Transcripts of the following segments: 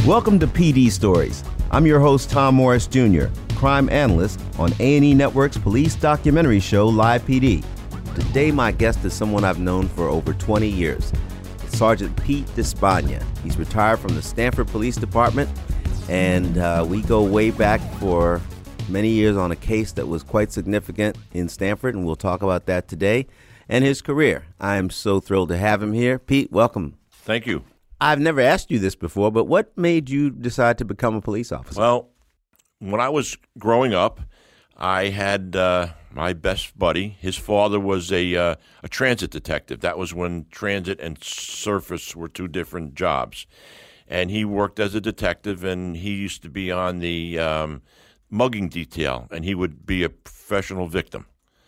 Welcome to PD Stories. I'm your host, Tom Morris Jr., crime analyst on A&E Network's police documentary show, Live PD. Today, my guest is someone I've known for over 20 years, Sergeant Pete Despaigne. He's retired from the Stamford Police Department, and we go way back for many years on a case that was quite significant in Stamford, and we'll talk about that today, and his career. I am so thrilled to have him here. Pete, welcome. Thank you. I've never asked you this before, but what made you decide to become a police officer? Well, when I was growing up, I had my best buddy. His father was a transit detective. That was when transit and surface were two different jobs. And he worked as a detective, and he used to be on the mugging detail, and he would be a professional victim.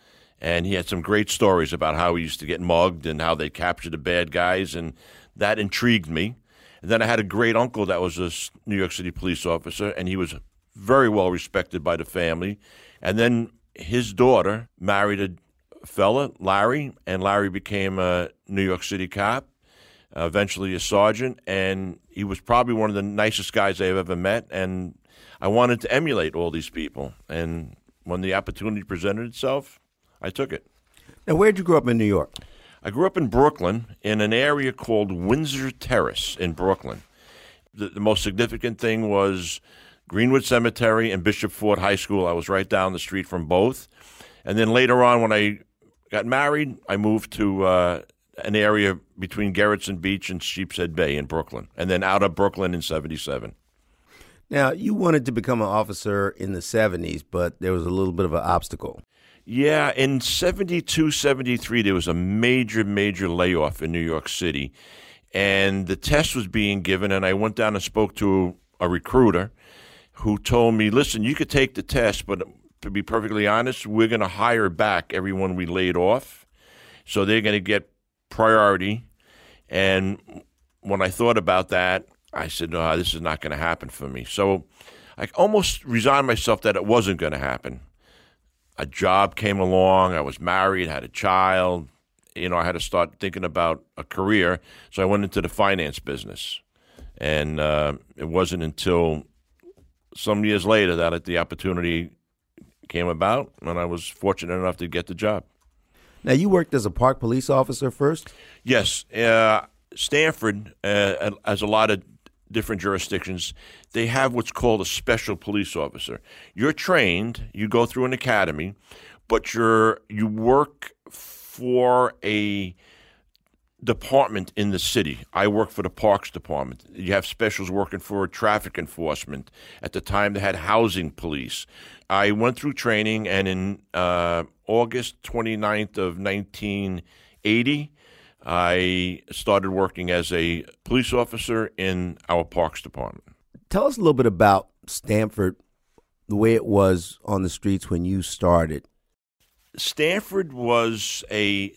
And he had some great stories about how he used to get mugged and how they captured the bad guys, and that intrigued me. And then I had a great uncle that was a New York City police officer, and he was very well respected by the family. And then his daughter married a fella, Larry, and Larry became a New York City cop, eventually a sergeant, and he was probably one of the nicest guys I've ever met, and I wanted to emulate all these people. And when the opportunity presented itself, I took it. Now, where'd you grow up in New York? I grew up in Brooklyn, in an area called Windsor Terrace in Brooklyn. The most significant thing was Greenwood Cemetery and Bishop Ford High School. I was right down the street from both. And then later on, when I got married, I moved to an area between Gerritsen Beach and Sheepshead Bay in Brooklyn, and then out of Brooklyn in 77. Now, you wanted to become an officer in the 70s, but there was a little bit of an obstacle. Yeah, in 72, 73, there was a major layoff in New York City, and the test was being given, and I went down and spoke to a recruiter who told me, listen, you could take the test, but to be perfectly honest, we're going to hire back everyone we laid off, so they're going to get priority. And when I thought about that, I said, no, this is not going to happen for me. So I almost resigned myself that it wasn't going to happen. A job came along. I was married, had a child. I had to start thinking about a career. So I went into the finance business. And it wasn't until some years later that the opportunity came about, and I was fortunate enough to get the job. Now, you worked as a park police officer first? Yes. Stamford has a lot of different jurisdictions. They have what's called a special police officer. You're trained, you go through an academy, but you work for a department in the city. I work for the Parks Department. You have specials working for traffic enforcement. At the time, they had housing police. I went through training, and in August 29th of 1980, I started working as a police officer in our Parks Department. Tell us a little bit about Stamford, the way it was on the streets when you started. Stamford was a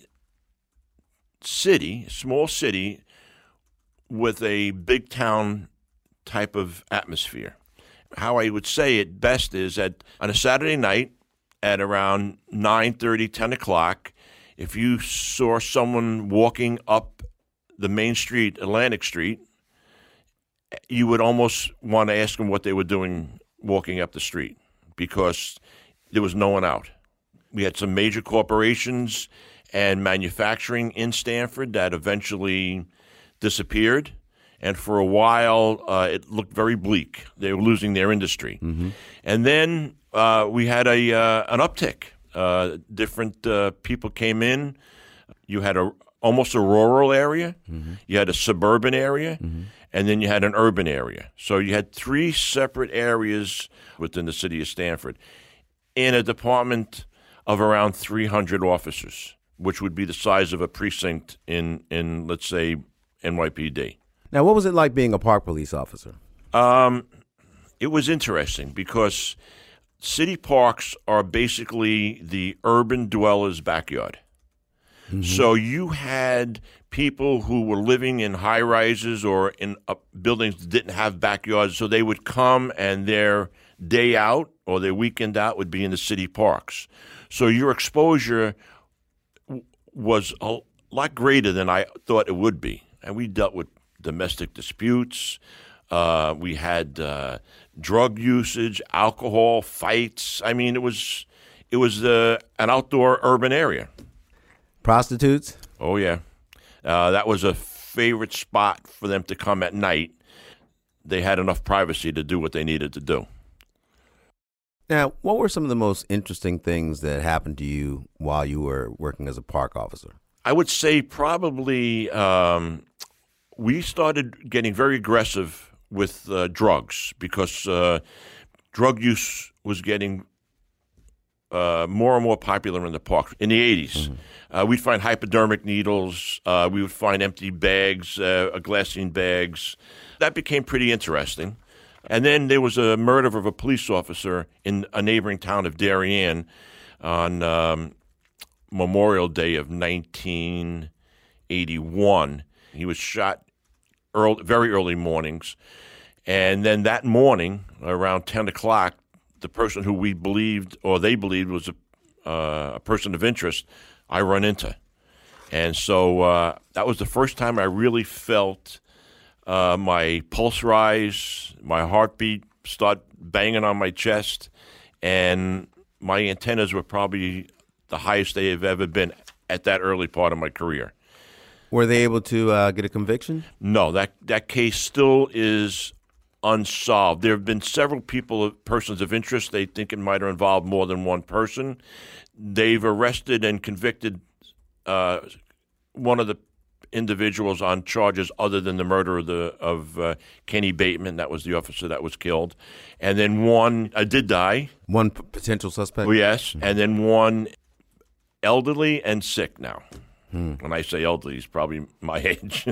small city, with a big town type of atmosphere. How I would say it best is that on a Saturday night at around 9:30, 10 o'clock, if you saw someone walking up the main street, Atlantic Street, you would almost want to ask them what they were doing walking up the street, because there was no one out. We had some major corporations and manufacturing in Stamford that eventually disappeared, and for a while it looked very bleak. They were losing their industry. Mm-hmm. And then we had an uptick. Different people came in. You had almost a rural area. Mm-hmm. You had a suburban area. Mm-hmm. And then you had an urban area. So you had three separate areas within the city of Stamford in a department of around 300 officers, which would be the size of a precinct in let's say, NYPD. Now, what was it like being a park police officer? It was interesting because city parks are basically the urban dweller's backyard. Mm-hmm. So you had people who were living in high-rises or in buildings that didn't have backyards, so they would come and their day out or their weekend out would be in the city parks. So your exposure was a lot greater than I thought it would be. And we dealt with domestic disputes, We had drug usage, alcohol, fights. I mean, it was an outdoor urban area. Prostitutes? Oh, yeah. That was a favorite spot for them to come at night. They had enough privacy to do what they needed to do. Now, what were some of the most interesting things that happened to you while you were working as a park officer? I would say probably we started getting very aggressive with drugs because drug use was getting more and more popular in the park in the 80s. We'd find hypodermic needles. We would find empty bags, glassine bags. That became pretty interesting. And then there was a murder of a police officer in a neighboring town of Darien on Memorial Day of 1981. He was shot very early mornings. And then that morning, around 10 o'clock, the person who we believed, or they believed, was a person of interest, I run into. And so that was the first time I really felt my pulse rise, my heartbeat start banging on my chest, and my antennas were probably the highest they have ever been at that early part of my career. Were they able to get a conviction? No, that case still is unsolved. There have been several persons of interest. They think it might have involved more than one person. They've arrested and convicted one of the individuals on charges other than the murder of Kenny Bateman. That was the officer that was killed. And then one did die. One potential suspect? Oh, yes. And then one elderly and sick now. When I say elderly, he's probably my age.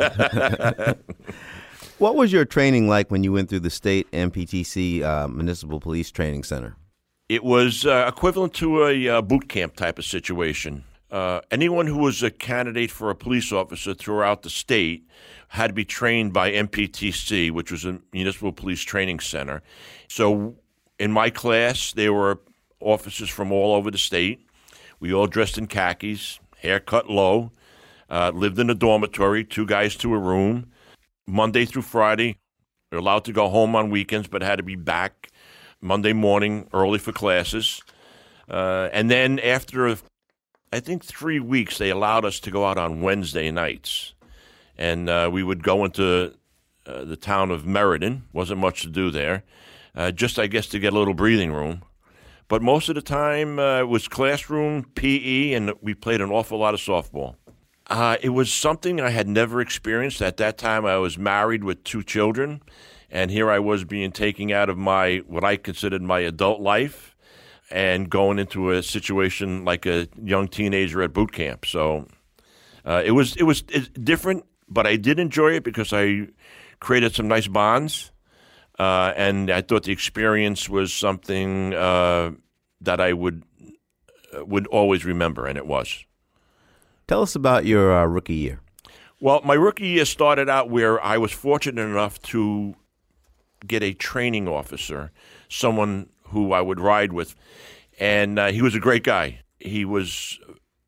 What was your training like when you went through the state MPTC Municipal Police Training Center? It was equivalent to a boot camp type of situation. Anyone who was a candidate for a police officer throughout the state had to be trained by MPTC, which was a Municipal Police Training Center. So in my class, there were officers from all over the state. We all dressed in khakis, hair cut low, lived in a dormitory, 2 guys to a room. Monday through Friday, we were allowed to go home on weekends, but had to be back Monday morning early for classes. And then after, I think, 3 weeks, they allowed us to go out on Wednesday nights. And we would go into the town of Meriden. Wasn't much to do there. Just, I guess, to get a little breathing room. But most of the time it was classroom, PE, and we played an awful lot of softball. It was something I had never experienced. At that time, I was married with 2 children, and here I was being taken out of what I considered my adult life and going into a situation like a young teenager at boot camp. So it was different, but I did enjoy it because I created some nice bonds, and I thought the experience was something that I would always remember, and it was. Tell us about your rookie year. Well, my rookie year started out where I was fortunate enough to get a training officer, someone who I would ride with, and he was a great guy. He was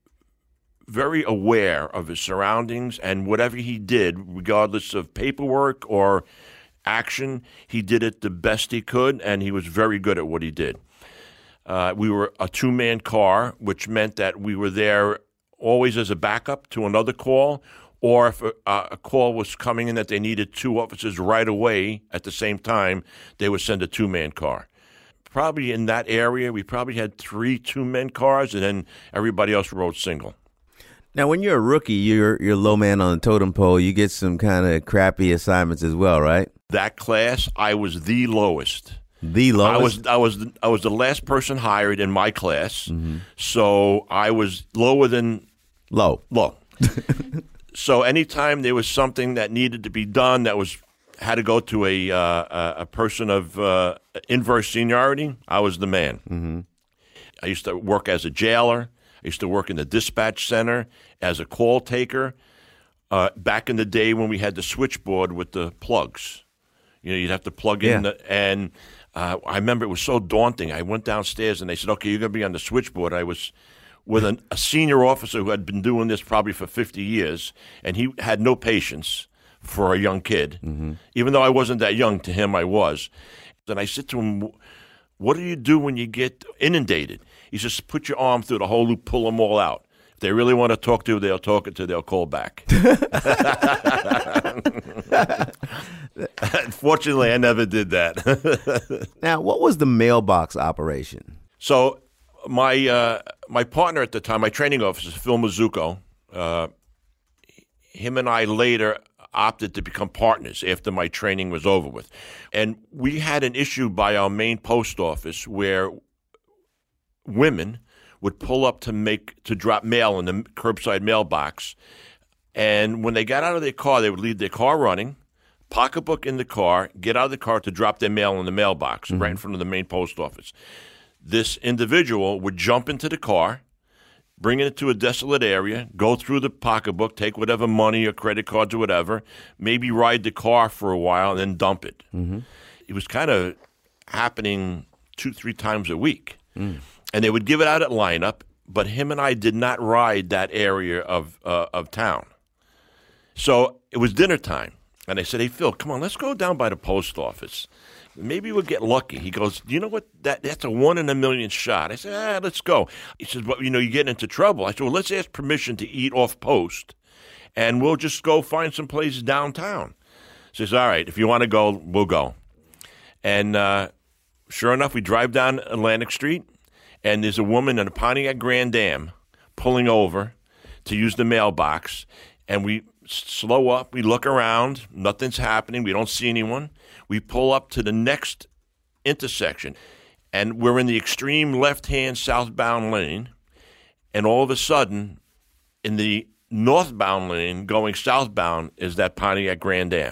very aware of his surroundings, and whatever he did, regardless of paperwork or action, he did it the best he could, and he was very good at what he did. We were a 2-man car, which meant that we were there always as a backup to another call, or if a call was coming in that they needed 2 officers right away at the same time, they would send a 2-man car. Probably in that area, we probably had 3 2-man cars, and then everybody else rode single. Now, when you're a rookie, you're low man on the totem pole. You get some kind of crappy assignments as well, right? That class, I was the lowest. The lowest? I was the last person hired in my class, so I was lower than low. So anytime there was something that needed to be done that had to go to a person of inverse seniority, I was the man. Mm-hmm. I used to work as a jailer. I used to work in the dispatch center as a call taker. Back in the day when we had the switchboard with the plugs, you'd have to plug in and I remember it was so daunting. I went downstairs and they said, "Okay, you're going to be on the switchboard." I was with a senior officer who had been doing this probably for 50 years, and he had no patience for a young kid. Even though I wasn't that young, to him I was. And I said to him, what do you do when you get inundated? He says, put your arm through the hole loop, pull them all out. If they really want to talk to you, they'll talk until they'll call back. Fortunately, I never did that. Now, what was the mailbox operation? So my partner at the time, my training officer, Phil Mazzucco, him and I later opted to become partners after my training was over with. And we had an issue by our main post office where women would pull up to drop mail in the curbside mailbox. And when they got out of their car, they would leave their car running, pocketbook in the car, get out of the car to drop their mail in the mailbox right in front of the main post office. This individual would jump into the car, bring it to a desolate area, go through the pocketbook, take whatever money or credit cards or whatever, maybe ride the car for a while and then dump it. It was kind of happening 2-3 times a week. And they would give it out at lineup, but him and I did not ride that area of town. So it was dinner time. And I said, hey, Phil, come on, let's go down by the post office. Maybe we'll get lucky. He goes, you know what? That's a 1 in a million shot. I said, let's go. He says, but, you get into trouble. I said, well, let's ask permission to eat off post, and we'll just go find some place downtown. He says, all right, if you want to go, we'll go. And sure enough, we drive down Atlantic Street, and there's a woman in a Pontiac Grand Am pulling over to use the mailbox, and we slow up. We look around. Nothing's happening. We don't see anyone. We pull up to the next intersection, and we're in the extreme left-hand southbound lane, and all of a sudden, in the northbound lane going southbound is that Pontiac Grand Am.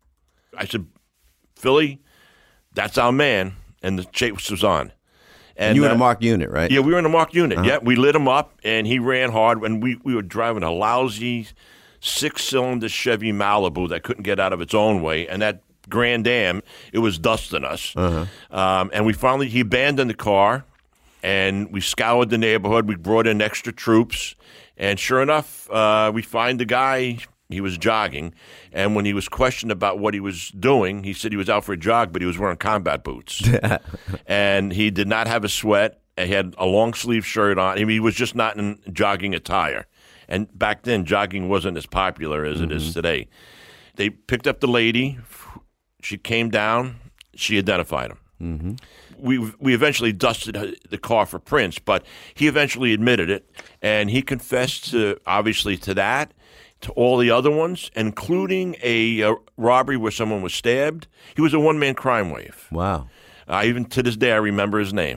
I said, Philly, that's our man, and the chase was on. And you were in a marked unit, right? Yeah, we were in a marked unit. Yeah, we lit him up, and he ran hard, and we were driving a lousy 6-cylinder Chevy Malibu that couldn't get out of its own way, and that Grand Am, it was dusting us. And he abandoned the car, and we scoured the neighborhood. We brought in extra troops, and sure enough, we find the guy. He was jogging, and when he was questioned about what he was doing, he said he was out for a jog, but he was wearing combat boots. And he did not have a sweat. He had a long-sleeve shirt on. I mean, he was just not in jogging attire. And back then, jogging wasn't as popular as it is today. They picked up the lady. She came down. She identified him. We eventually dusted the car for prints, but he eventually admitted it, and he confessed obviously to that, to all the other ones, including a robbery where someone was stabbed. He was a one-man crime wave. Wow. Even to this day, I remember his name.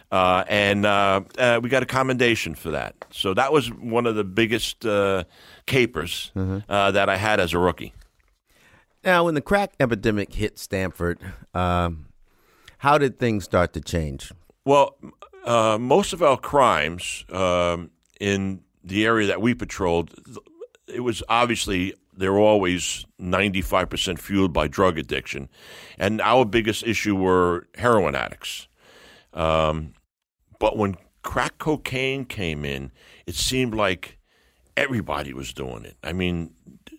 And we got a commendation for that. So that was one of the biggest capers that I had as a rookie. Now, when the crack epidemic hit Stamford, how did things start to change? Well, most of our crimes in the area that we patrolled, it was obviously they were always 95% fueled by drug addiction. And our biggest issue were heroin addicts. But when crack cocaine came in, it seemed like everybody was doing it. I mean,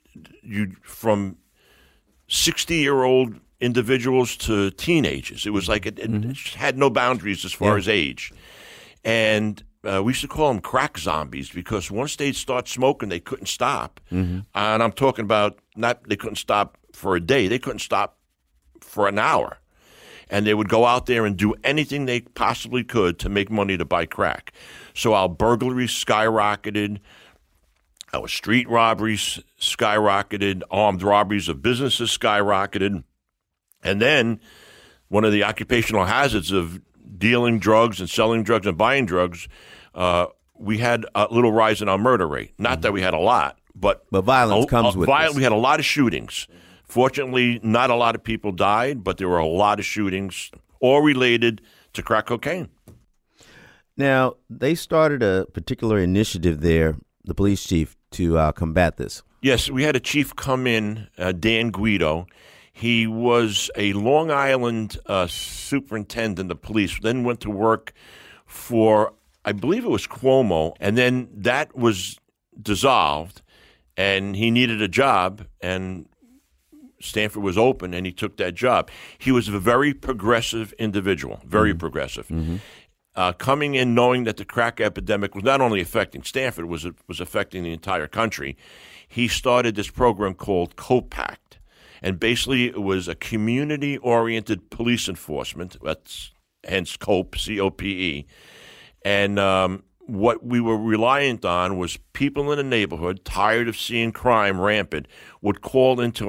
from 60-year-old individuals to teenagers. It was like it had no boundaries as far as age. And we used to call them crack zombies because once they'd start smoking, they couldn't stop. And I'm talking about they couldn't stop for a day. They couldn't stop for an hour. And they would go out there and do anything they possibly could to make money to buy crack. So our burglaries skyrocketed. Our street robberies skyrocketed. Armed robberies of businesses skyrocketed. And then one of the occupational hazards of dealing drugs and selling drugs and buying drugs, we had a little rise in our murder rate. Not that we had a lot, but violence comes with this. We had a lot of shootings. Fortunately, not a lot of people died, but there were a lot of shootings, all related to crack cocaine. Now, they started a particular initiative there, the police chief, to combat this. Yes, we had a chief come in, Dan Guido. He was a Long Island superintendent of police, then went to work for, I believe it was Cuomo, and then that was dissolved, and he needed a job, and Stanford was open, and he took that job. He was a very progressive individual, very progressive. Coming in knowing that the crack epidemic was not only affecting Stanford, was affecting the entire country, he started this program called COPACT. And basically it was a community-oriented police enforcement, that's hence COPE, C-O-P-E. And what we were reliant on was people in the neighborhood, tired of seeing crime rampant, would call into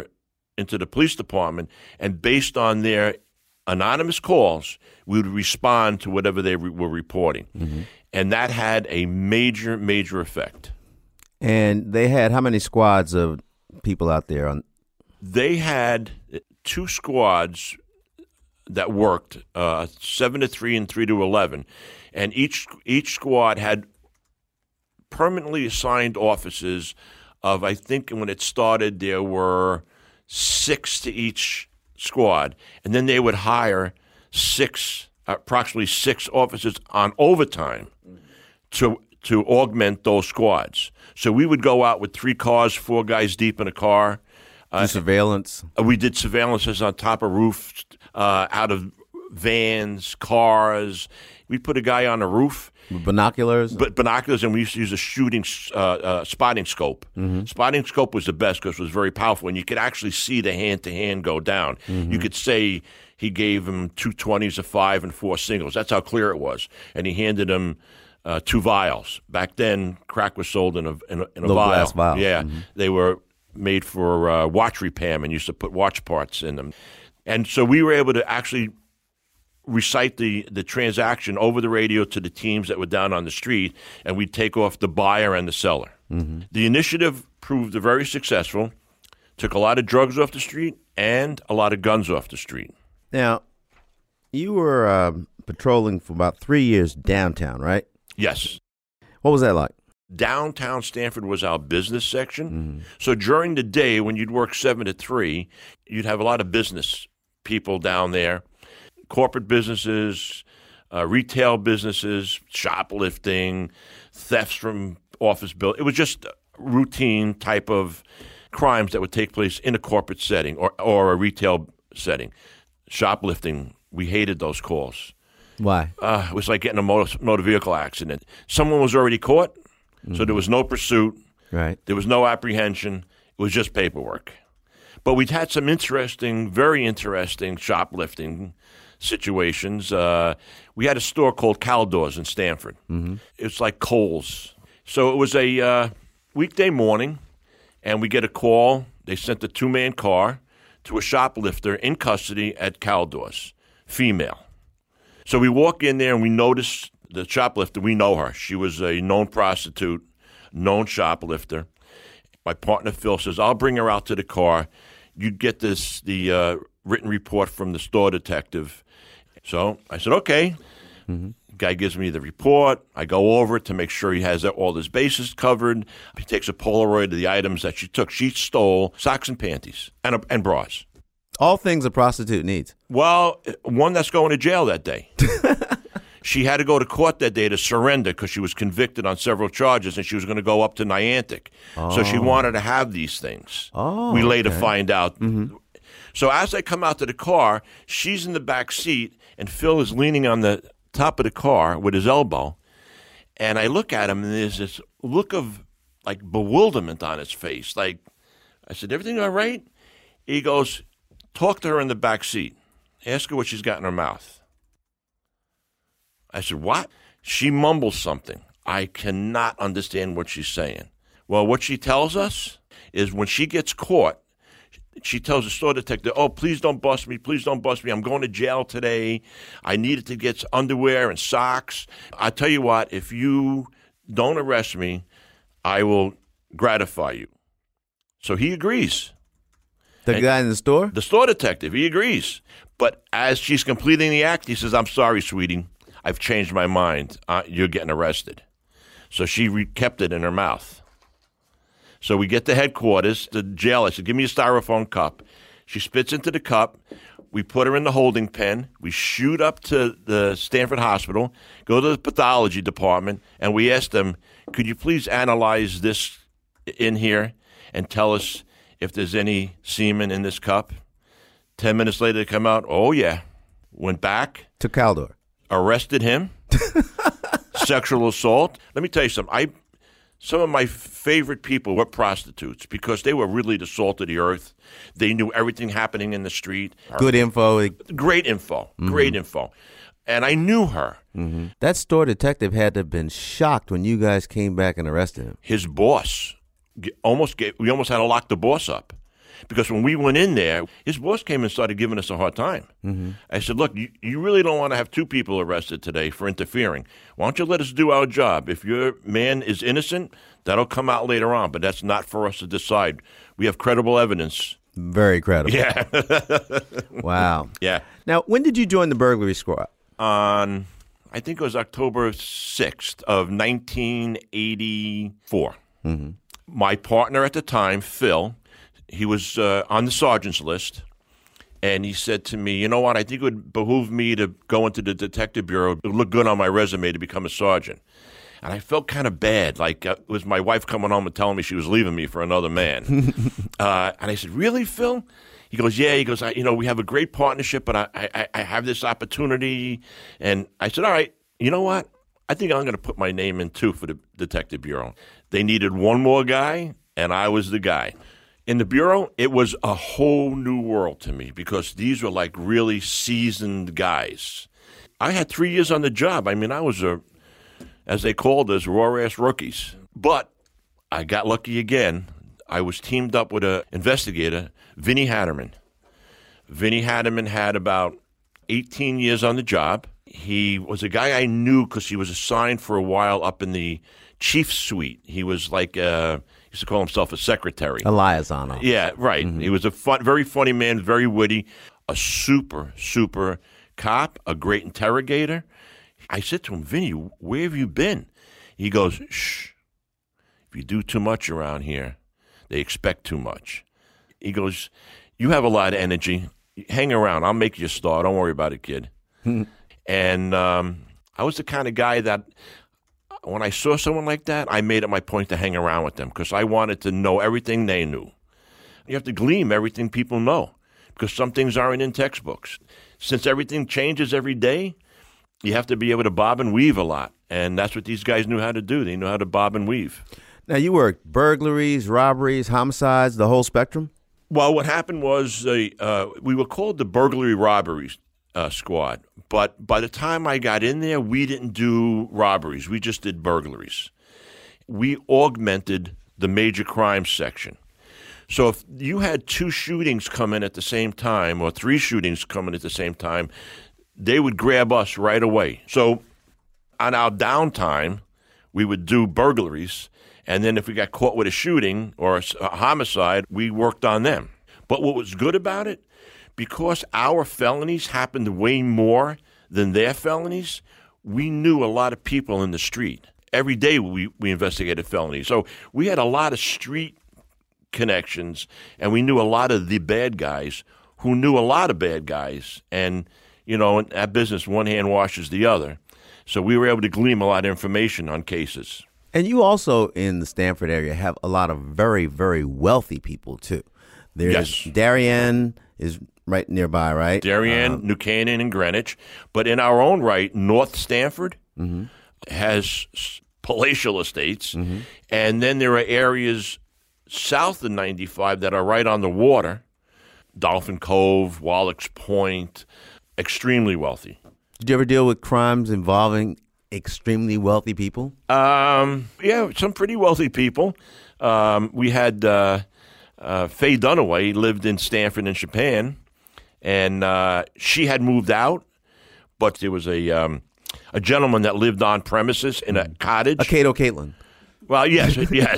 the police department, and based on their anonymous calls, we would respond to whatever they were reporting. And that had a major, major effect. And they had how many squads of people out there? They had 2 squads that worked, 7 to 3 and 3 to 11. And each squad had permanently assigned officers of, I think when it started, there were 6 to each squad. And then they would hire approximately 6 officers on overtime to augment those squads. So we would go out with 3 cars, 4 guys deep in a car. Surveillance? We did surveillances on top of roofs, out of vans, cars. We put a guy on the roof. With binoculars? Binoculars, and we used to use a spotting scope. Spotting scope was the best because it was very powerful, and you could actually see the hand-to-hand go down. You could say he gave him 2 20s, a 5, and 4 singles. That's how clear it was. And he handed him 2 vials. Back then, crack was sold in a Little vial. glass vial. Yeah, they were made for watch repairmen. Used to put watch parts in them. And so we were able to actually recite the transaction over the radio to the teams that were down on the street, and we'd take off the buyer and the seller. The initiative proved very successful, took a lot of drugs off the street and a lot of guns off the street. Now, you were patrolling for about 3 years downtown, right? Yes. What was that like? Downtown Stanford was our business section. So during the day, when you'd work 7 to 3, you'd have a lot of business people down there, corporate businesses, retail businesses, shoplifting, thefts from office buildings. It was just routine type of crimes that would take place in a corporate setting or a retail setting. Shoplifting, we hated those calls. Why? It was like getting a motor vehicle accident. Someone was already caught, so there was no pursuit. Right. There was no apprehension. It was just paperwork. But we'd had some very interesting shoplifting situations. We had a store called Caldors in Stanford. It was like Kohl's. So it was a weekday morning, and we get a call. They sent a 2-man car to a shoplifter in custody at Caldors, female. So we walk in there, and we notice the shoplifter. We know her. She was a known prostitute, known shoplifter. My partner, Phil, says, I'll bring her out to the car. You'd get the written report from the store detective. So I said, okay. Guy gives me the report. I go over it to make sure he has all his bases covered. He takes a Polaroid of the items that she took. She stole socks and panties and bras. All things a prostitute needs. Well, one that's going to jail that day. She had to go to court that day to surrender because she was convicted on several charges, and she was going to go up to Niantic. So she wanted to have these things. We later find out. So as I come out to the car, she's in the back seat, and Phil is leaning on the top of the car with his elbow. And I look at him, and there's this look of like bewilderment on his face. Like, I said, everything all right? He goes, talk to her in the back seat. Ask her what she's got in her mouth. I said, what? She mumbles something. I cannot understand what she's saying. Well, what she tells us is when she gets caught, she tells the store detective, oh, please don't bust me. Please don't bust me. I'm going to jail today. I needed to get underwear and socks. I tell you what, if you don't arrest me, I will gratify you. So he agrees. The guy in the store? The store detective, he agrees. But as she's completing the act, he says, I'm sorry, sweetie. I've changed my mind. You're getting arrested. So she kept it in her mouth. So we get to headquarters, the jail. I said, give me a styrofoam cup. She spits into the cup. We put her in the holding pen. We shoot up to the Stanford Hospital, go to the pathology department, and we asked them, could you please analyze this in here and tell us if there's any semen in this cup. 10 minutes later, they come out. Oh, yeah. Went back. To Caldor. Arrested him. Sexual assault. Let me tell you something. Some of my favorite people were prostitutes because they were really the salt of the earth. They knew everything happening in the street. Good info. Great info. Great info. And I knew her. Mm-hmm. That store detective had to have been shocked when you guys came back and arrested him. His boss, we almost had to lock the boss up. Because when we went in there, his boss came and started giving us a hard time. Mm-hmm. I said, look, you really don't want to have two people arrested today for interfering. Why don't you let us do our job? If your man is innocent, that'll come out later on. But that's not for us to decide. We have credible evidence. Very credible. Yeah. Wow. Yeah. Now, when did you join the burglary squad? On, I think it was October 6th of 1984. Mm-hmm. My partner at the time, Phil, he was on the sergeant's list, and he said to me, you know what, I think it would behoove me to go into the detective bureau. It would look good on my resume to become a sergeant. And I felt kind of bad, like it was my wife coming home and telling me she was leaving me for another man. And I said, really, Phil? He goes, yeah. He goes, we have a great partnership, but I have this opportunity. And I said, all right, you know what? I think I'm going to put my name in, too, for the detective bureau. They needed one more guy, and I was the guy. In the bureau, it was a whole new world to me because these were like really seasoned guys. I had 3 years on the job. I mean, I was as they called us, raw-ass rookies. But I got lucky again. I was teamed up with an investigator, Vinny Hatterman. Vinny Hatterman had about 18 years on the job. He was a guy I knew because he was assigned for a while up in the chief's suite. He was like he used to call himself a secretary. A liaison. Yeah, right. Mm-hmm. He was a very funny man, very witty, a super, super cop, a great interrogator. I said to him, Vinny, where have you been? He goes, shh. If you do too much around here, they expect too much. He goes, you have a lot of energy. Hang around. I'll make you a star. Don't worry about it, kid. And I was the kind of guy that when I saw someone like that, I made it my point to hang around with them because I wanted to know everything they knew. You have to glean everything people know because some things aren't in textbooks. Since everything changes every day, you have to be able to bob and weave a lot. And that's what these guys knew how to do. They knew how to bob and weave. Now, you worked burglaries, robberies, homicides, the whole spectrum? Well, what happened was we were called the burglary robberies squad. But by the time I got in there, we didn't do robberies. We just did burglaries. We augmented the major crimes section. So if you had 2 shootings come in at the same time or 3 shootings come in at the same time, they would grab us right away. So on our downtime, we would do burglaries. And then if we got caught with a shooting or a homicide, we worked on them. But what was good about it, because our felonies happened way more than their felonies, we knew a lot of people in the street. Every day we investigated felonies. So we had a lot of street connections, and we knew a lot of the bad guys who knew a lot of bad guys. And, in that business, one hand washes the other. So we were able to glean a lot of information on cases. And you also, in the Stamford area, have a lot of very, very wealthy people, too. There's yes. Darien is right nearby, right? Darien, New Canaan, and Greenwich. But in our own right, North Stamford has palatial estates. Mm-hmm. And then there are areas south of 95 that are right on the water. Dolphin Cove, Wallach's Point, extremely wealthy. Did you ever deal with crimes involving extremely wealthy people? Yeah, some pretty wealthy people. We had Faye Dunaway lived in Stamford in Japan, and she had moved out, but there was a gentleman that lived on premises in a cottage. A Cato Caitlin. Well, yes.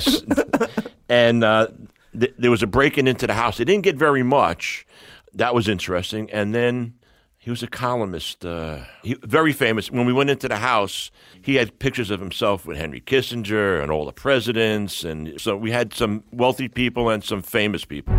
And there was a break-in into the house. They didn't get very much. That was interesting. And then he was a columnist, very famous. When we went into the house, he had pictures of himself with Henry Kissinger and all the presidents. And so we had some wealthy people and some famous people.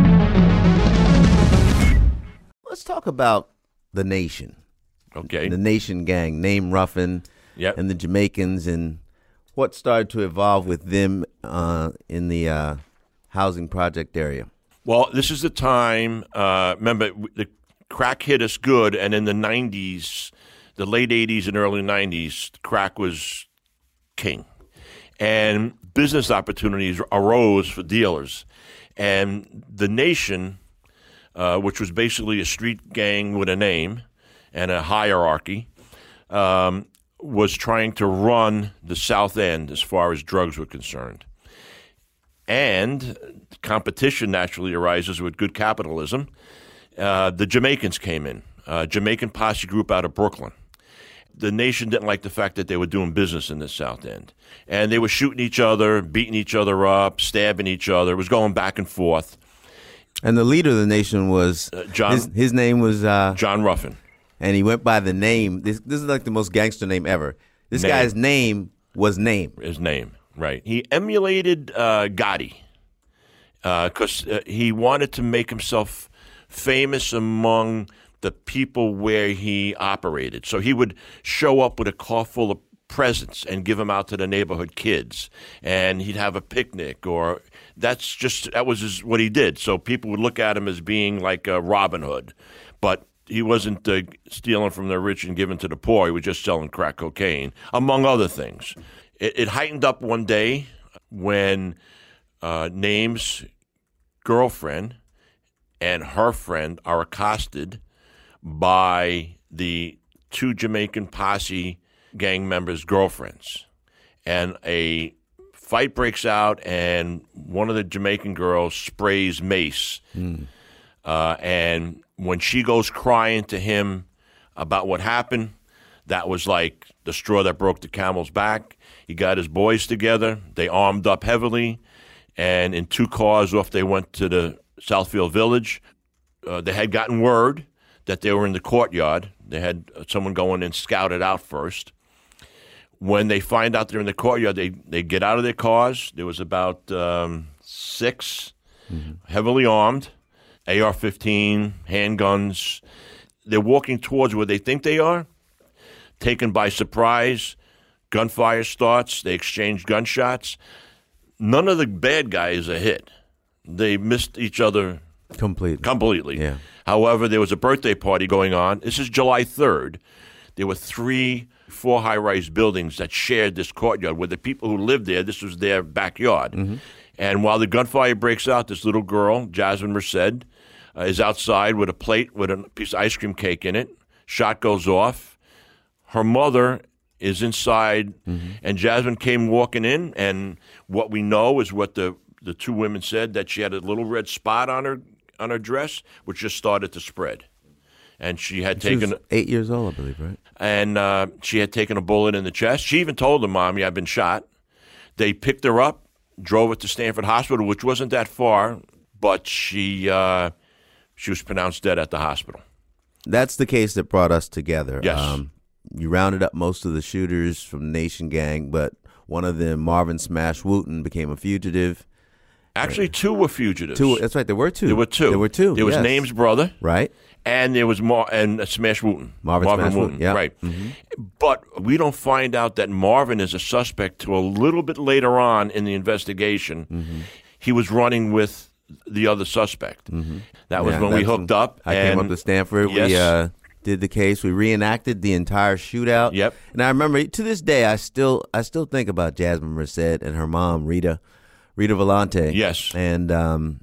Let's talk about the Nation. Okay. The Nation gang, Name Ruffin, yep. And the Jamaicans, and what started to evolve with them in the housing project area? Well, this is the time, remember, the crack hit us good, and in the 90s, the late 80s and early 90s, crack was king. And business opportunities arose for dealers. And the Nation, which was basically a street gang with a name and a hierarchy, was trying to run the South End as far as drugs were concerned. And competition naturally arises with good capitalism. The Jamaicans came in, Jamaican posse group out of Brooklyn. The Nation didn't like the fact that they were doing business in the South End. And they were shooting each other, beating each other up, stabbing each other. It was going back and forth. And the leader of the Nation was, his name was... John Ruffin. And he went by the name. This is like the most gangster name ever. This guy's name was Name. His name, right. He emulated Gotti because he wanted to make himself famous among the people where he operated. So he would show up with a car full of presents and give them out to the neighborhood kids. And he'd have a picnic, or that was what he did. So people would look at him as being like a Robin Hood. But he wasn't stealing from the rich and giving to the poor. He was just selling crack cocaine, among other things. It heightened up one day when Name's girlfriend and her friend are accosted by the two Jamaican posse gang members' girlfriends. And a fight breaks out, and one of the Jamaican girls sprays mace. And when she goes crying to him about what happened, that was like the straw that broke the camel's back. He got his boys together. They armed up heavily, and in 2 cars off they went to the Southfield Village. They had gotten word that they were in the courtyard. They had someone go in and scout it out first. When they find out they're in the courtyard, they get out of their cars. There was about 6 heavily armed, AR-15, handguns. They're walking towards where they think they are, taken by surprise. Gunfire starts. They exchange gunshots. None of the bad guys are hit. They missed each other completely. Yeah. However, there was a birthday party going on. This is July 3rd. There were 4 high-rise buildings that shared this courtyard where the people who lived there, this was their backyard. And while the gunfire breaks out, this little girl, Jasmine Merced, is outside with a plate with a piece of ice cream cake in it. Shot goes off. Her mother is inside, and Jasmine came walking in, and what we know is what the 2 women said, that she had a little red spot on her dress, which just started to spread. And she was 8 years old, I believe, right? And she had taken a bullet in the chest. She even told her mommy, I've been shot. They picked her up, drove her to Stanford Hospital, which wasn't that far, but she was pronounced dead at the hospital. That's the case that brought us together. Yes. You rounded up most of the shooters from the Nation gang, but one of them, Marvin Smash Wooten, became a fugitive. Actually, 2 were fugitives. 2. That's right. There were 2. There were 2. There was yes. Name's brother. Right. And there was Smash Wooten. Marvin Smash Wooten, yeah. Right. But we don't find out that Marvin is a suspect till a little bit later on in the investigation. He was running with the other suspect. That was when we hooked up. I came up to Stanford. Yes. We did the case. We reenacted the entire shootout. Yep. And I remember, to this day, I still think about Jasmine Merced and her mom, Rita Volante. Yes. And,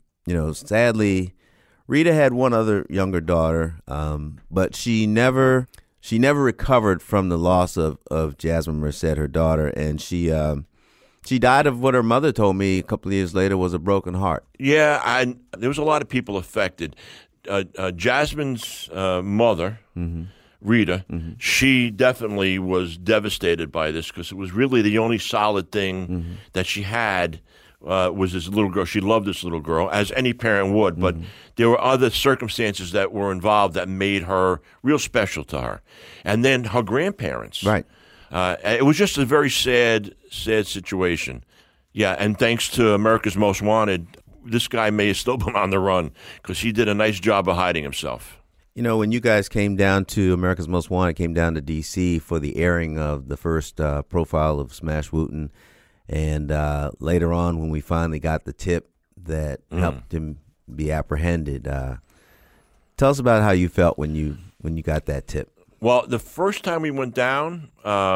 sadly, Rita had one other younger daughter, but she never recovered from the loss of Jasmine Merced, her daughter, and she died of what her mother told me a couple of years later was a broken heart. Yeah, there was a lot of people affected. Jasmine's mother, Rita, she definitely was devastated by this because it was really the only solid thing that she had. Was this little girl. She loved this little girl, as any parent would, but there were other circumstances that were involved that made her real special to her. And then her grandparents. Right. It was just a very sad situation. Yeah, and thanks to America's Most Wanted, this guy may have still been on the run because he did a nice job of hiding himself. You know, when you guys came down to America's Most Wanted, came down to D.C. for the airing of the first profile of Smash Wooten, and later on when we finally got the tip that helped him be apprehended. Tell us about how you felt when you got that tip. Well, the first time we went down,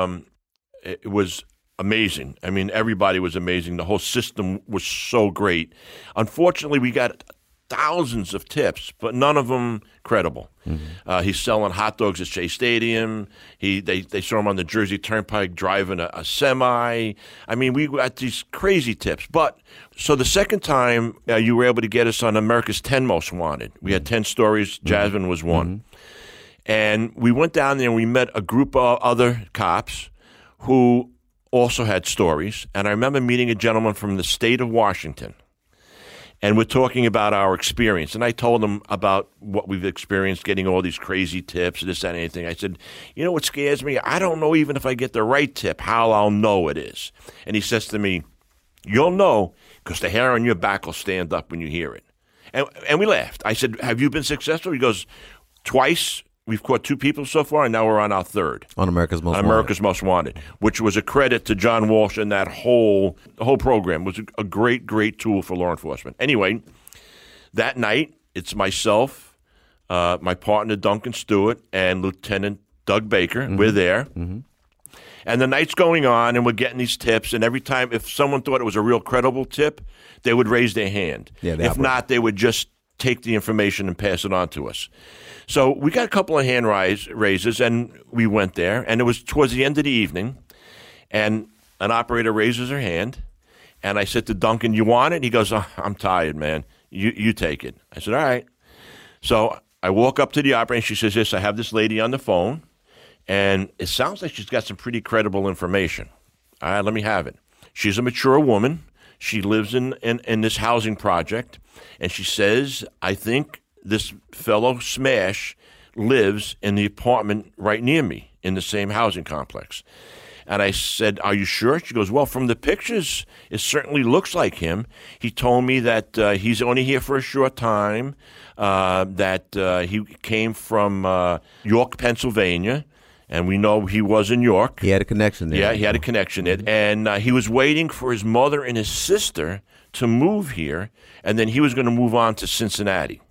it was amazing. I mean, everybody was amazing. The whole system was so great. Unfortunately, we got thousands of tips, but none of them credible. He's selling hot dogs at Shea Stadium. They saw him on the Jersey Turnpike driving a semi. I mean, we got these crazy tips. But so the second time, you were able to get us on America's 10 Most Wanted. We had 10 stories. Jasmine was one. And we went down there and we met a group of other cops who also had stories. And I remember meeting a gentleman from the state of Washington. And we're talking about our experience. And I told him about what we've experienced, getting all these crazy tips, this, that, and anything. I said, you know what scares me? I don't know even if I get the right tip, how I'll know it is. And he says to me, you'll know because the hair on your back will stand up when you hear it. And we laughed. I said, have you been successful? He goes, twice. We've caught 2 people so far, and now we're on our 3rd. On America's Most Wanted, which was a credit to John Walsh and the whole program. It was a great, great tool for law enforcement. Anyway, that night, it's myself, my partner Duncan Stewart, and Lieutenant Doug Baker. We're there. And the night's going on, and we're getting these tips, and every time, if someone thought it was a real credible tip, they would raise their hand. If not, they would just take the information and pass it on to us. So we got a couple of hand raises, and we went there, and it was towards the end of the evening, and an operator raises her hand, and I said to Duncan, you want it? He goes, oh, I'm tired, man. You take it. I said, all right. So I walk up to the operator, and she says, yes, I have this lady on the phone, and it sounds like she's got some pretty credible information. All right, let me have it. She's a mature woman. She lives in this housing project, and she says, I think this fellow Smash lives in the apartment right near me in the same housing complex. And I said, are you sure? She goes, well, from the pictures, it certainly looks like him. He told me that he's only here for a short time, that he came from York, Pennsylvania, and we know he was in York. He had a connection there. Yeah, he had a connection there. And he was waiting for his mother and his sister to move here, and then he was going to move on to Cincinnati.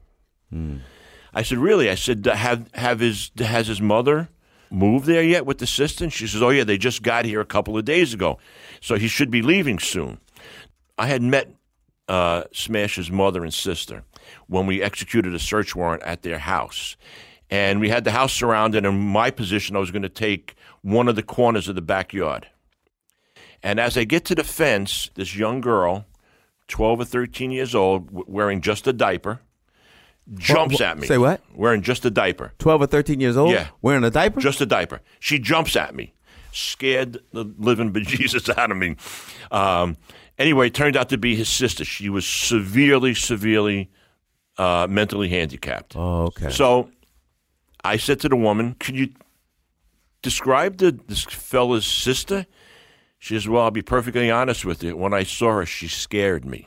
I said, really? I said, has his mother moved there yet with the sister? She says, oh, yeah, they just got here a couple of days ago, so he should be leaving soon. I had met Smash's mother and sister when we executed a search warrant at their house. And we had the house surrounded, and in my position, I was going to take one of the corners of the backyard. And as I get to the fence, this young girl, 12 or 13 years old, wearing just a diaper, jumps at me. Say what? Wearing just a diaper. 12 or 13 years old? Yeah. Wearing a diaper? Just a diaper. She jumps at me, scared the living bejesus out of me. Anyway, it turned out to be his sister. She was severely mentally handicapped. Oh, okay. So I said to the woman, could you describe this fella's sister? She says, well, I'll be perfectly honest with you. When I saw her, she scared me.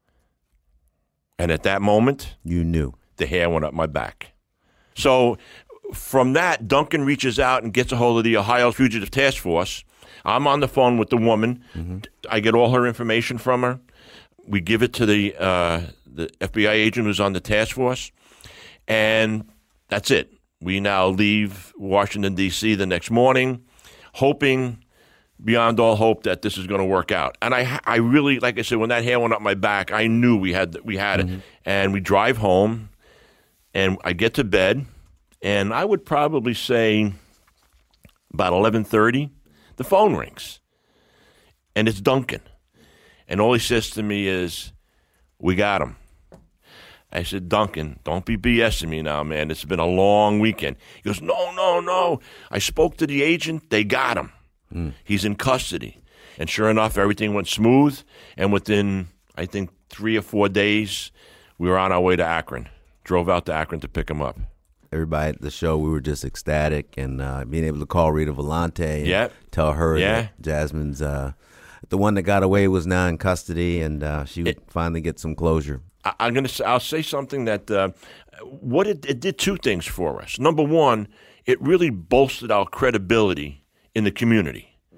And at that moment, you knew. The hair went up my back. So from that, Duncan reaches out and gets a hold of the Ohio Fugitive Task Force. I'm on the phone with the woman. I get all her information from her. We give it to the FBI agent who's on the task force, and that's it. We now leave Washington, D.C. the next morning, hoping beyond all hope that this is going to work out. And I really, like I said, when that hair went up my back, I knew we had it. And we drive home, and I get to bed, and I would probably say about 11:30, the phone rings, and it's Duncan. And all he says to me is, we got him. I said, Duncan, don't be BSing me now, man. It's been a long weekend. He goes, no. I spoke to the agent. They got him. He's in custody. And sure enough, everything went smooth. And within, I think, 3 or 4 days, we were on our way to Akron. Drove out to Akron to pick him up. Everybody at the show, we were just ecstatic. And being able to call Rita Volante and tell her that Jasmine's the one that got away was now in custody, and she would finally get some closure. I'll say something that what it did 2 things for us. Number one, it really bolstered our credibility in the community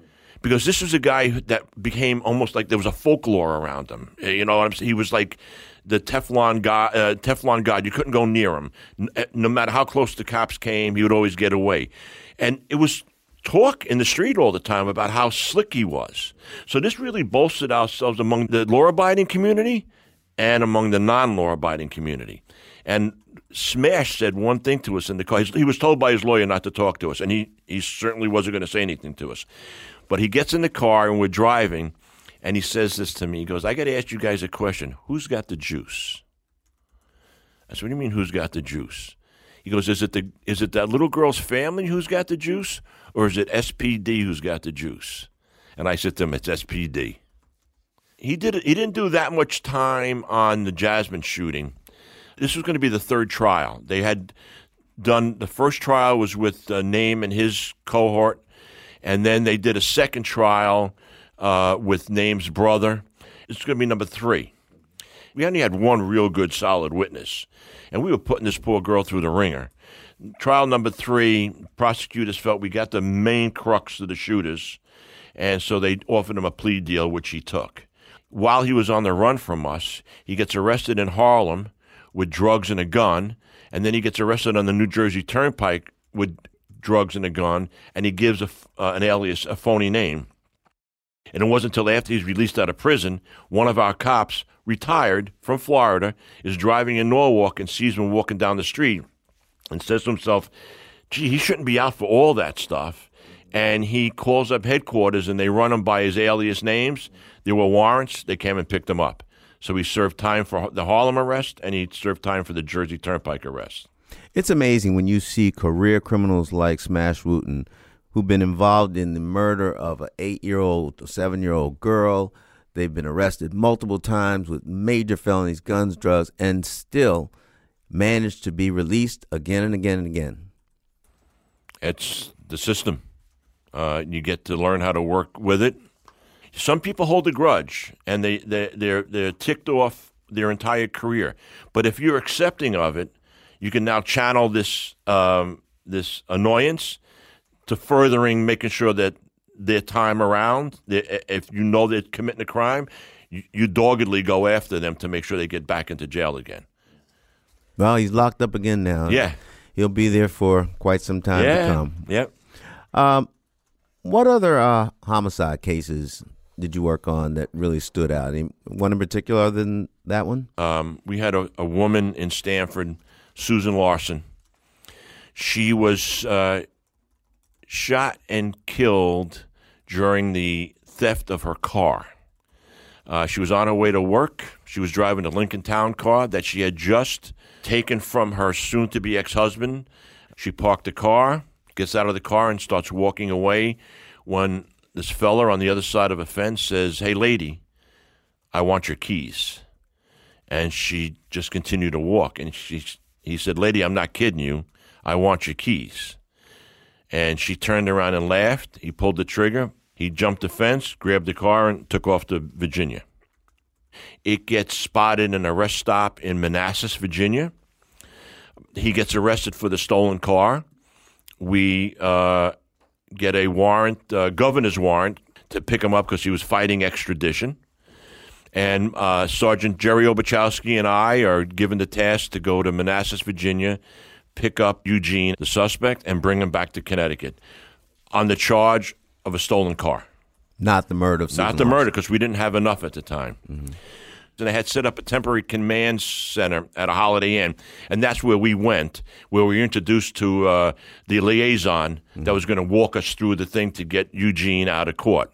because this was a guy that became almost like there was a folklore around him. You know what I'm saying? He was like the Teflon God. You couldn't go near him. No matter how close the cops came, he would always get away. And it was talk in the street all the time about how slick he was. So this really bolstered ourselves among the law-abiding community and among the non-law-abiding community. And Smash said one thing to us in the car. He was told by his lawyer not to talk to us, and he certainly wasn't going to say anything to us. But he gets in the car, and we're driving, and he says this to me. He goes, I got to ask you guys a question. Who's got the juice? I said, what do you mean, who's got the juice? He goes, is it that little girl's family who's got the juice, or is it SPD who's got the juice? And I said to him, it's SPD. He didn't do that much time on the Jasmine shooting. This was going to be the third trial. They had done, the first trial was with Name and his cohort, and then they did a second trial with Name's brother. It's going to be number 3. We only had one real good solid witness, and we were putting this poor girl through the ringer. Trial number 3, prosecutors felt we got the main crux of the shooters, and so they offered him a plea deal, which he took. While he was on the run from us, he gets arrested in Harlem with drugs and a gun, and then he gets arrested on the New Jersey Turnpike with drugs and a gun, and he gives an alias, a phony name. And it wasn't until after he's released out of prison, one of our cops, retired from Florida, is driving in Norwalk and sees him walking down the street and says to himself, gee, he shouldn't be out for all that stuff. And he calls up headquarters, and they run him by his alias names. There were warrants. They came and picked him up. So he served time for the Harlem arrest, and he served time for the Jersey Turnpike arrest. It's amazing when you see career criminals like Smash Wooten, who've been involved in the murder of an 8-year-old, 7-year-old girl. They've been arrested multiple times with major felonies, guns, drugs, and still managed to be released again and again and again. It's the system. You get to learn how to work with it. Some people hold a grudge, and they're ticked off their entire career. But if you're accepting of it, you can now channel this annoyance to furthering making sure that their time around, if you know they're committing a crime, you doggedly go after them to make sure they get back into jail again. Well, he's locked up again now. Yeah. He'll be there for quite some time to come. Yep. What other homicide cases did you work on that really stood out? Any one in particular other than that one? We had a woman in Stanford, Susan Larson. She was shot and killed during the theft of her car. She was on her way to work. She was driving a Lincoln Town car that she had just taken from her soon-to-be ex-husband. She parked the car, gets out of the car, and starts walking away when this fella on the other side of a fence says, hey, lady, I want your keys. And she just continued to walk. And he said, lady, I'm not kidding you. I want your keys. And she turned around and laughed. He pulled the trigger. He jumped the fence, grabbed the car, and took off to Virginia. It gets spotted in an arrest stop in Manassas, Virginia. He gets arrested for the stolen car. We get a warrant, governor's warrant, to pick him up because he was fighting extradition. And Sergeant Jerry Obachowski and I are given the task to go to Manassas, Virginia, pick up Eugene, the suspect, and bring him back to Connecticut on the charge of a stolen car. Not the murder of Susan Not the murder, because we didn't have enough at the time. Mm-hmm. And they had set up a temporary command center at a Holiday Inn, and that's where we went, where we were introduced to the liaison that was going to walk us through the thing to get Eugene out of court.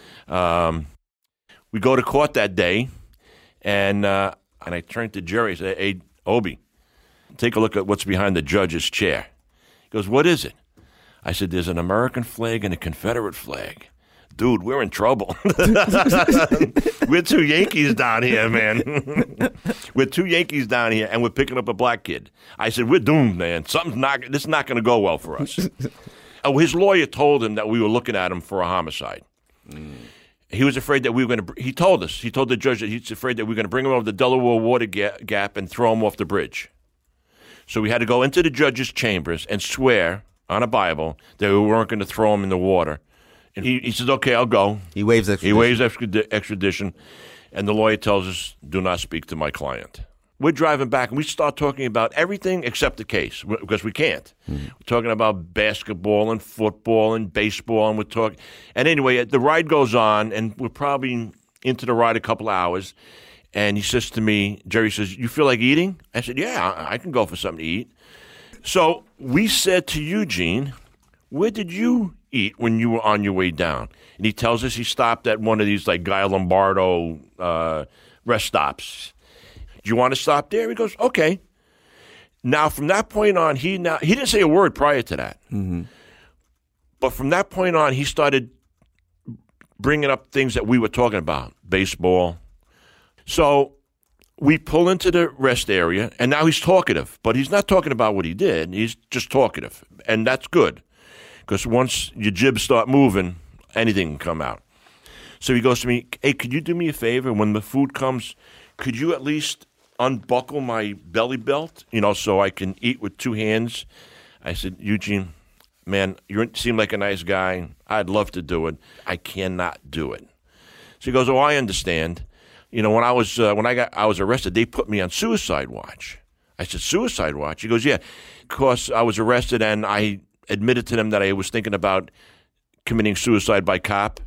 We go to court that day, and I turned to Jerry and said, hey, Obi, take a look at what's behind the judge's chair. He goes, what is it? I said, there's an American flag and a Confederate flag. Dude, we're in trouble. We're two Yankees down here, man. We're two Yankees down here, and we're picking up a black kid. I said, we're doomed, man. This is not going to go well for us. His lawyer told him that we were looking at him for a homicide. He was afraid that we were going to – he told the judge that he's afraid that we were going to bring him over the Delaware Water Gap and throw him off the bridge. So we had to go into the judge's chambers and swear on a Bible that we weren't going to throw him in the water And he says, okay, I'll go. He waives extradition. He waives extradition, and the lawyer tells us, do not speak to my client. We're driving back, and we start talking about everything except the case, because we can't. We're talking about basketball and football and baseball, and we're talking. And anyway, the ride goes on, and we're probably into the ride a couple hours, and he says to me, Jerry says, you feel like eating? I said, yeah, I can go for something to eat. So we said to Eugene, where did you eat when you were on your way down? And he tells us he stopped at one of these like Guy Lombardo rest stops. Do you want to stop there? He goes, okay. Now, from that point on, he didn't say a word prior to that. Mm-hmm. But from that point on, he started bringing up things that we were talking about, baseball. So we pull into the rest area, and now he's talkative. But he's not talking about what he did. He's just talkative, and that's good. Because once your jibs start moving, anything can come out. So he goes to me, hey, could you do me a favor? When the food comes, could you at least unbuckle my belly belt, so I can eat with two hands? I said, Eugene, man, you seem like a nice guy. I'd love to do it. I cannot do it. So he goes, oh, I understand. When I was arrested, they put me on suicide watch. I said, suicide watch? He goes, yeah, because I was arrested and I admitted to them that I was thinking about committing suicide by cop.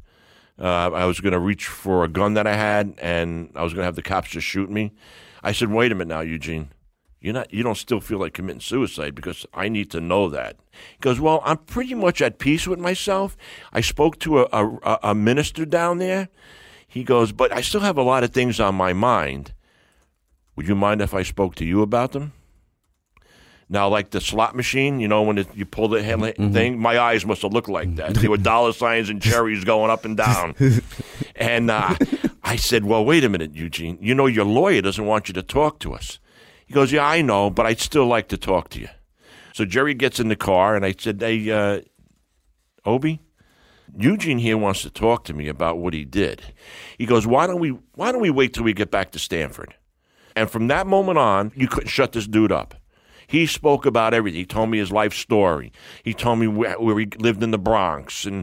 I was going to reach for a gun that I had, and I was going to have the cops just shoot me. I said, wait a minute now, Eugene. You don't still feel like committing suicide, because I need to know that. He goes, well, I'm pretty much at peace with myself. I spoke to a minister down there. He goes, but I still have a lot of things on my mind. Would you mind if I spoke to you about them? Now, like the slot machine, when you pull the thing, my eyes must have looked like that. There were dollar signs and cherries going up and down. And I said, well, wait a minute, Eugene. Your lawyer doesn't want you to talk to us. He goes, yeah, I know, but I'd still like to talk to you. So Jerry gets in the car, and I said, hey, Obi, Eugene here wants to talk to me about what he did. He goes, why don't we wait till we get back to Stanford? And from that moment on, you couldn't shut this dude up. He spoke about everything. He told me his life story. He told me where he lived in the Bronx and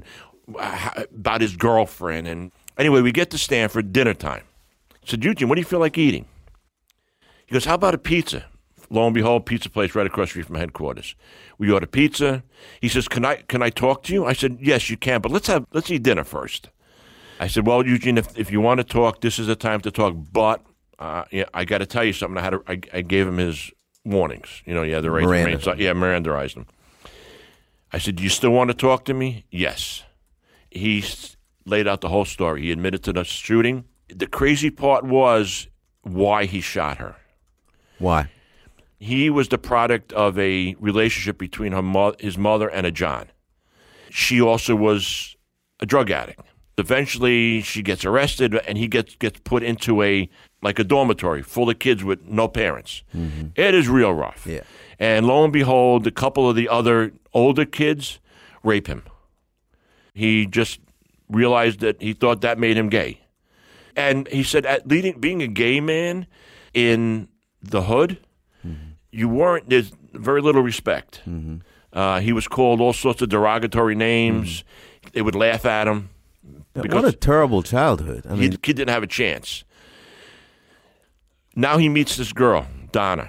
about his girlfriend. And anyway, we get to Stanford, dinner time. I said, Eugene, what do you feel like eating? He goes, how about a pizza? Lo and behold, pizza place right across the street from headquarters. We order pizza. He says, can I talk to you? I said, yes, you can, but let's eat dinner first. I said, well, Eugene, if you want to talk, this is the time to talk. But I got to tell you something. I gave him his warnings. You had the right to remain. Yeah, Mirandaized him. I said, do you still want to talk to me? Yes. He laid out the whole story. He admitted to the shooting. The crazy part was why he shot her. Why? He was the product of a relationship between his mother and a John. She also was a drug addict. Eventually, she gets arrested, and he gets put into a dormitory full of kids with no parents. Mm-hmm. It is real rough. Yeah. And lo and behold, a couple of the other older kids rape him. He just realized that he thought that made him gay. And he said, being a gay man in the hood, mm-hmm. There's very little respect. Mm-hmm. He was called all sorts of derogatory names. Mm-hmm. They would laugh at him. What a terrible childhood. The kid didn't have a chance. Now he meets this girl, Donna.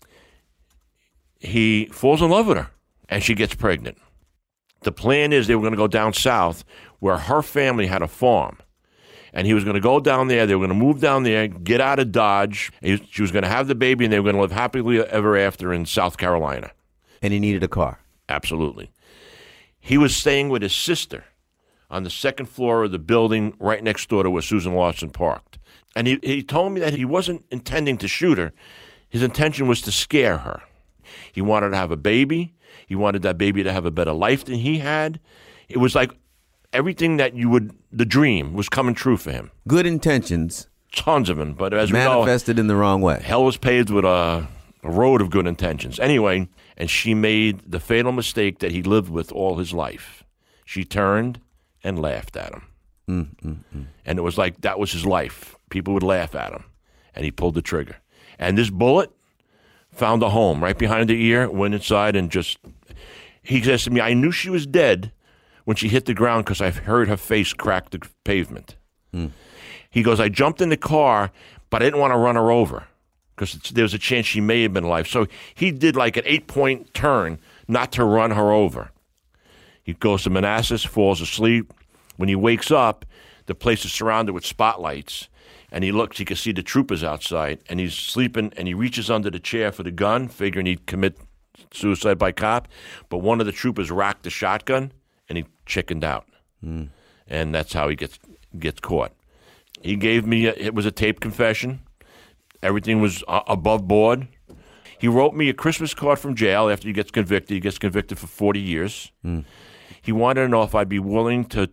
He falls in love with her, and she gets pregnant. The plan is they were going to go down south where her family had a farm. And he was going to go down there. They were going to move down there, get out of Dodge. She was going to have the baby, and they were going to live happily ever after in South Carolina. And he needed a car. Absolutely. He was staying with his sister on the second floor of the building right next door to where Susan Larson parked. And he told me that he wasn't intending to shoot her. His intention was to scare her. He wanted to have a baby. He wanted that baby to have a better life than he had. It was like everything that the dream was coming true for him. Good intentions. Tons of them, but as manifested in the wrong way. Hell was paved with a road of good intentions. Anyway, and she made the fatal mistake that he lived with all his life. She turned and laughed at him. And it was like that was his life. People would laugh at him. And he pulled the trigger. And this bullet found a home right behind the ear, went inside, and he says to me, I knew she was dead when she hit the ground because I heard her face crack the pavement. He goes, I jumped in the car, but I didn't want to run her over because there was a chance she may have been alive. So he did like an 8-point turn not to run her over. He goes to Manassas, falls asleep. When he wakes up, the place is surrounded with spotlights. And he looks, he can see the troopers outside, and he's sleeping, and he reaches under the chair for the gun, figuring he'd commit suicide by cop. But one of the troopers racked the shotgun, and he chickened out. And that's how he gets caught. He gave me, it was a taped confession. Everything was above board. He wrote me a Christmas card from jail after he gets convicted. He gets convicted for 40 years. He wanted to know if I'd be willing to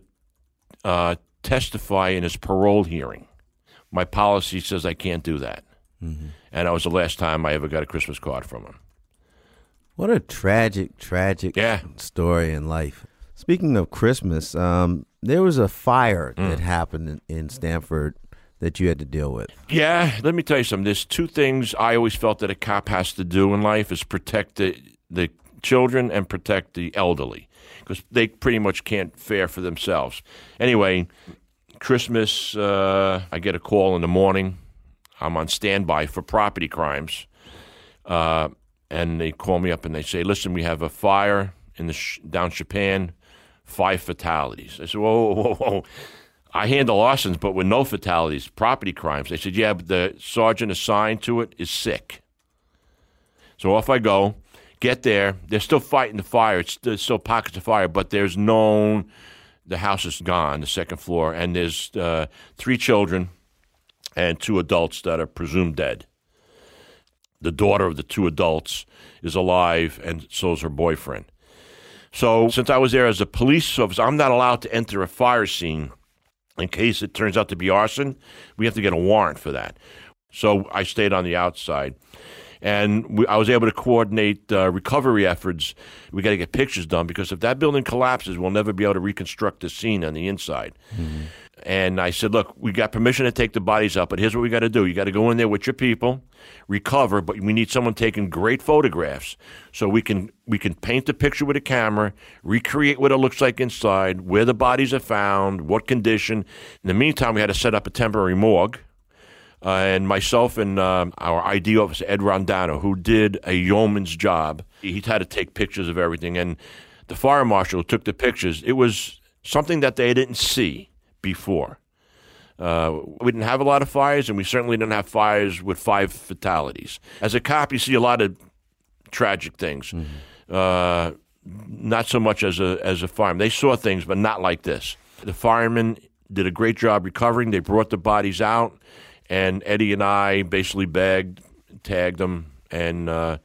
testify in his parole hearing. My policy says I can't do that. And that was the last time I ever got a Christmas card from him. What a tragic story in life. Speaking of Christmas, there was a fire that happened in Stamford that you had to deal with. Yeah, let me tell you something. There's two things I always felt that a cop has to do in life is protect the children and protect the elderly because they pretty much can't fare for themselves. Anyway, Christmas, I get a call in the morning. I'm on standby for property crimes. And they call me up and they say, listen, we have a fire in down Chapin, 5 fatalities. I said, whoa. I handle arsons, but with no fatalities, property crimes. They said, yeah, but the sergeant assigned to it is sick. So off I go, get there. They're still fighting the fire. There's still pockets of fire, but there's the house is gone, the second floor, and there's 3 children and 2 adults that are presumed dead. The daughter of the 2 adults is alive, and so is her boyfriend. So since I was there as a police officer, I'm not allowed to enter a fire scene in case it turns out to be arson. We have to get a warrant for that. So I stayed on the outside. And I was able to coordinate recovery efforts. We got to get pictures done because if that building collapses, we'll never be able to reconstruct the scene on the inside. And I said, look, we got permission to take the bodies up, but here's what we got to do. You got to go in there with your people, recover, but we need someone taking great photographs so we can paint the picture with a camera, recreate what it looks like inside, where the bodies are found, what condition. In the meantime, we had to set up a temporary morgue. And myself and our ID officer, Ed Rondano, who did a yeoman's job, he had to take pictures of everything. And the fire marshal who took the pictures, it was something that they didn't see before. We didn't have a lot of fires, and we certainly didn't have fires with 5 fatalities. As a cop, you see a lot of tragic things. Not so much as a fireman. They saw things, but not like this. The firemen did a great job recovering. They brought the bodies out. And Eddie and I basically tagged them, and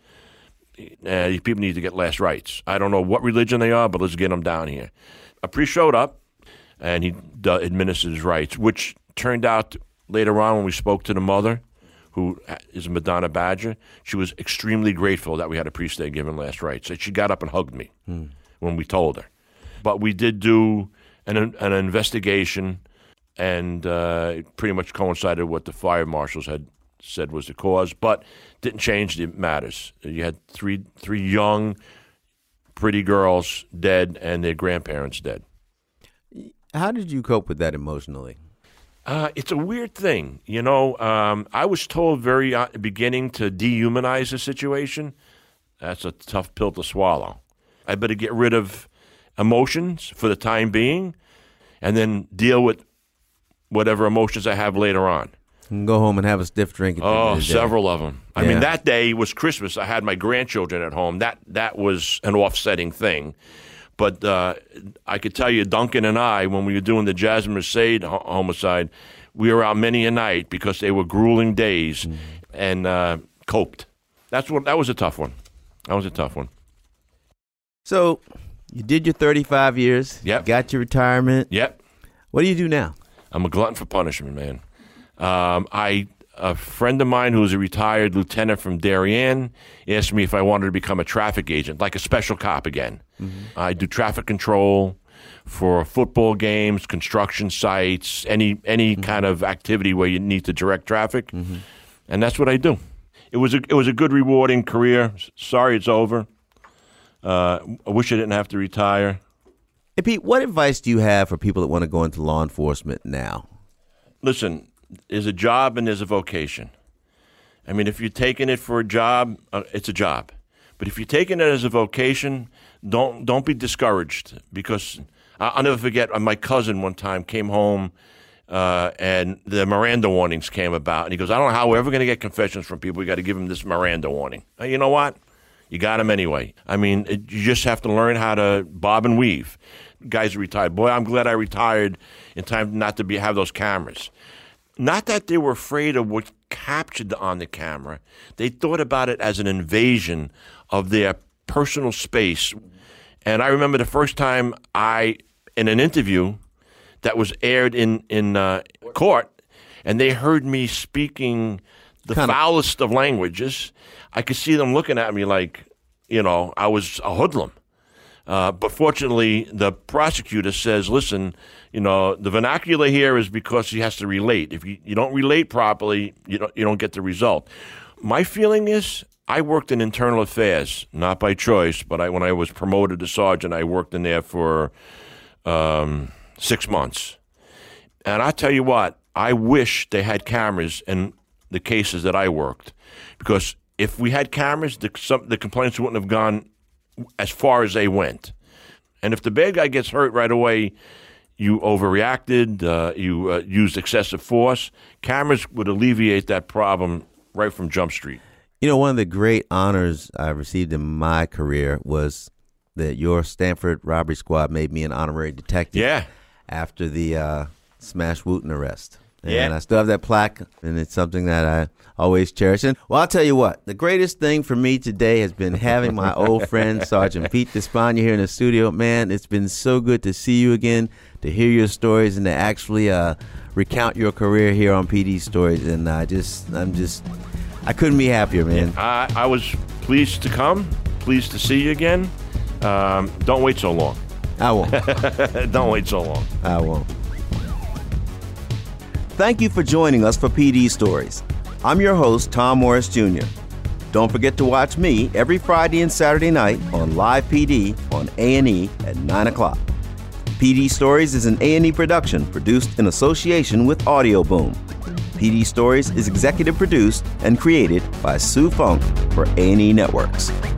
these people need to get last rites. I don't know what religion they are, but let's get them down here. A priest showed up, and he administered his rites, which turned out later on when we spoke to the mother, who is Madonna Badger, she was extremely grateful that we had a priest there giving last rites. So she got up and hugged me when we told her. But we did do an investigation, and pretty much coincided with what the fire marshals had said was the cause, but didn't change the matters. You had three young, pretty girls dead and their grandparents dead. How did you cope with that emotionally? It's a weird thing. You know, I was told very at the beginning to dehumanize the situation. That's a tough pill to swallow. I better get rid of emotions for the time being and then deal with whatever emotions I have later on. And go home and have a stiff drink. Oh, several of them. I mean, that day was Christmas. I had my grandchildren at home. That was an offsetting thing. But I could tell you, Duncan and I, when we were doing the Jasmine Merced homicide, we were out many a night because they were grueling days and coped. That was a tough one. That was a tough one. So you did your 35 years. Yep. Got your retirement. Yep. What do you do now? I'm a glutton for punishment, man. A friend of mine who's a retired lieutenant from Darien asked me if I wanted to become a traffic agent, like a special cop again. I do traffic control for football games, construction sites, any kind of activity where you need to direct traffic, and that's what I do. It was a good, rewarding career. Sorry it's over. I wish I didn't have to retire. Hey, Pete, what advice do you have for people that want to go into law enforcement now? Listen, there's a job and there's a vocation. I mean, if you're taking it for a job, it's a job. But if you're taking it as a vocation, don't be discouraged, because I'll never forget my cousin one time came home and the Miranda warnings came about. And he goes, I don't know how we're ever going to get confessions from people. We got to give them this Miranda warning. You know what? You got them anyway. I mean, you just have to learn how to bob and weave. Guys are retired. Boy, I'm glad I retired in time not to have those cameras. Not that they were afraid of what captured on the camera. They thought about it as an invasion of their personal space. And I remember the first time in an interview that was aired in court, and they heard me speaking the foulest of languages. I could see them looking at me like, I was a hoodlum. But fortunately, the prosecutor says, listen, the vernacular here is because he has to relate. If you don't relate properly, you don't get the result. My feeling is I worked in internal affairs, not by choice, but when I was promoted to sergeant, I worked in there for 6 months. And I tell you what, I wish they had cameras in the cases that I worked, because if we had cameras, the complaints wouldn't have gone as far as they went. And if the bad guy gets hurt right away, you overreacted, you used excessive force, cameras would alleviate that problem right from Jump Street. One of the great honors I received in my career was that your Stanford robbery squad made me an honorary detective. Yeah. After the Smash Wooten arrest. Yeah. And I still have that plaque, and it's something that I always cherish. And, well, I'll tell you what, the greatest thing for me today has been having my old friend, Sergeant Pete Despagna, here in the studio. Man, it's been so good to see you again, to hear your stories, and to actually recount your career here on PD Stories. And I couldn't be happier, man. Yeah, I was pleased to come, pleased to see you again. Don't wait so long. I won't. Don't wait so long. I won't. Thank you for joining us for PD Stories. I'm your host, Tom Morris Jr. Don't forget to watch me every Friday and Saturday night on Live PD on A&E at 9 o'clock. PD Stories is an A&E production produced in association with Audio Boom. PD Stories is executive produced and created by Sue Funk for A&E Networks.